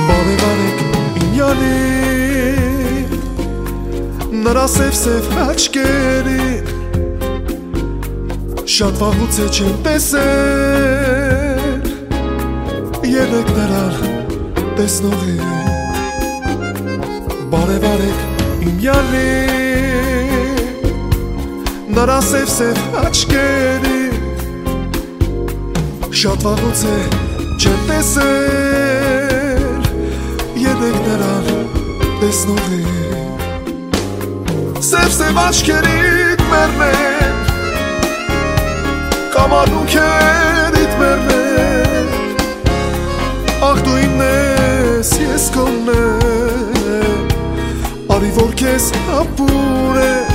Բարևարեք իմ յալին, նրա սև աչքերին, շատ վաղուց է չեմ տեսել, ելեք նրան տեսնողին։ Բարևարեք իմ յալին, նրա սև աչքերին, շատ վաղուց է չեմ տեսել, ելեք նրան տեսնողին։ Սև աչքերիդ մեռնել, կամարունքերիդ մեռնել, ախ դու իմն ես, ես քոնն եմ, արի որ քեզ ապուրեմ։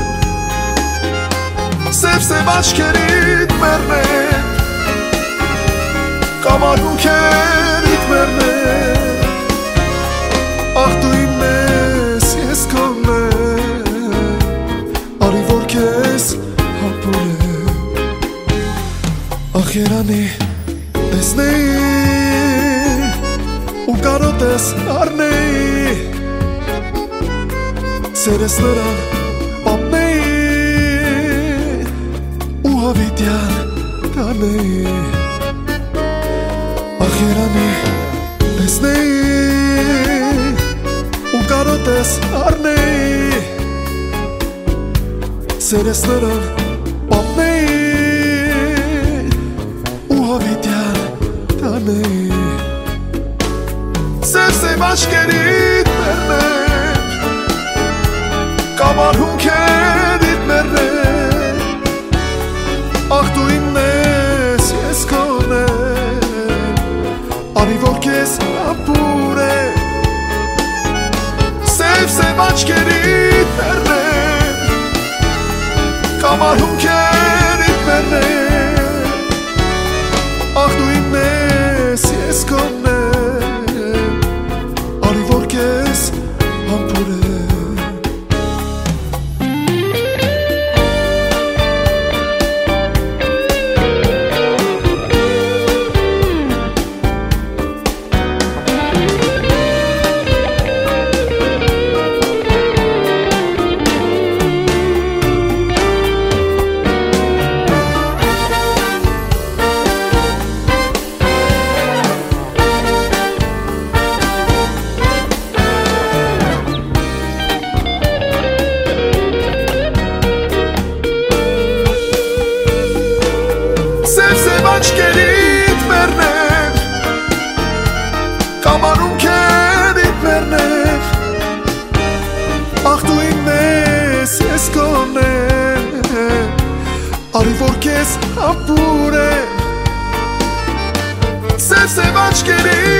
Սև աչքերիդ մեռնել, կամարունքերիդ մեռնել, ախ դու իմն ես, ես քոնն եմ, արի որ քեզ ապուրեմ։ Ախ երանի տեսնեի ու կարոտես առնեի, սերես նրան պատմեի ու հավիտյան տանեի։ Ախ երանի տեսնեի ու կարոտես առնեի, սերես նրան պատմեի ու հավիտյան տանեի։ Սև աչքերիդ մեռնել, կամարունքերիդ մեռնել, ախ դու իմն ես, ես քոնն եմ, արի որ քեզ ապուրեմ։ Սև աչքերիդ մեռնել, կամարունքերիդ մեռնել, ախ դու իմն ես, ես քոնն եմ, արի որ քեզ ապուրեմ։ Աչքերիդ մեռնել, կամարունքերիդ մեռնել, ախ դու իմն ես, ես քոնն եմ, արի որ քեզ ապուրեմ։ Սև աչքերիդ